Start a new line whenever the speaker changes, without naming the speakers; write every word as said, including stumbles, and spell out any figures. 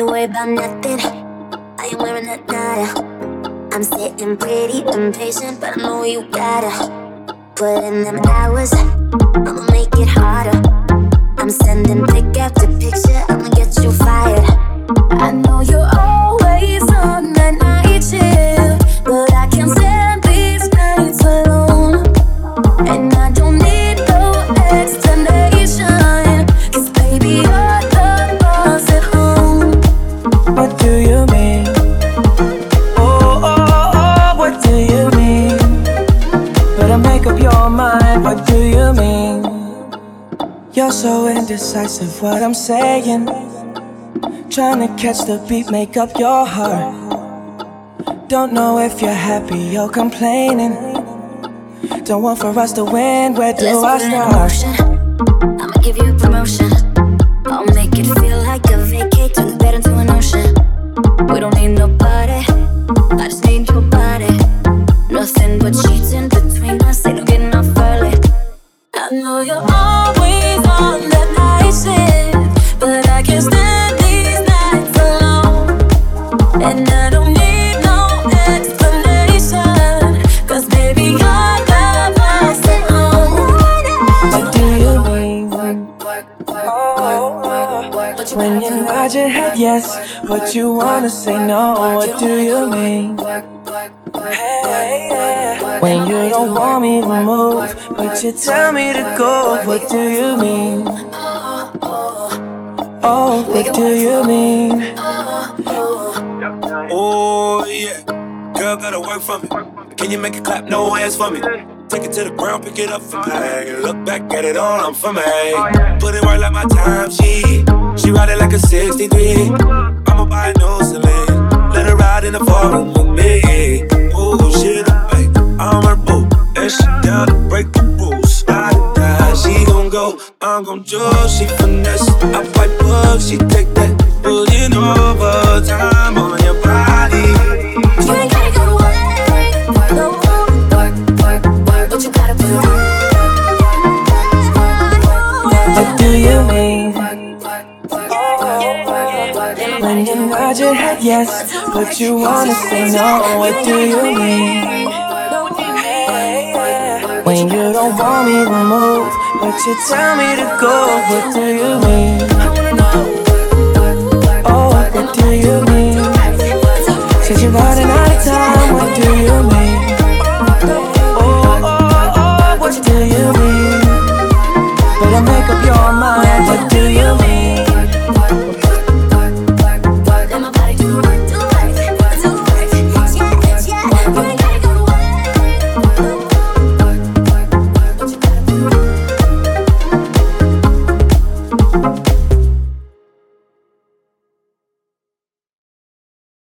worry about nothing. I ain't wearing a nada. I'm sitting pretty impatient, but I know you gotta put in them hours. I'ma make it harder. I'm sending pic after picture, I'ma get you fired. I know you're always on that night shift, but I can't stand these nights alone. And I don't need no explanation, 'cause baby you're the boss at home.
What do you mean? Oh, oh, oh, what do you mean? Better make up your mind, what do you mean? You're so indecisive, what I'm saying. Trying to catch the beat, make up your heart. Don't know if you're happy or complaining. Don't want for us to win, where do
Let's
I
put it in
start?
motion. I'ma give you a promotion. I'll make it feel like a vacate, turn the bed into an ocean. We don't need nobody, I just need your body. Nothing but sheets in between us, ain't no getting off early. I know you're always on that night shift, but I can't stand these nights alone. And I don't need no explanation, 'cause baby you're the boss at home.
What do you mean? Oh, when you nod your head yes, but you wanna say no. What do you mean? Hey, yeah. When you don't want me to move, but you tell me to go. What do you mean? Oh, what do you mean?
Oh yeah, girl gotta work for me. Can you make it clap? No hands for me. Take it to the ground, pick it up and bang. Look back at it all, I'm for me. Put it right like my time, she She ride it like a sixty-three. I'ma buy a new Celine. Let her ride in the foreign with me. Ooh, she the bank, I'm her boo. And she down to break the rules. Ride or die, she gon' go, I'm gon' judge. She finesse, I fight bugs, she take that. Putting overtime on your body.
You ain't gotta go to work, no work, work, work, but you gotta put on.
What do you mean? When you nod your head yes, but you wanna say no. What do you mean? When you don't want me to move, but you tell me to go. What do you mean? Oh, what do you mean? Since you're running out of time, what do you mean? Oh, oh, oh, what do you mean? Better make up your mind, what do you mean?
Let my body do work, do work, do work, yeah, yeah.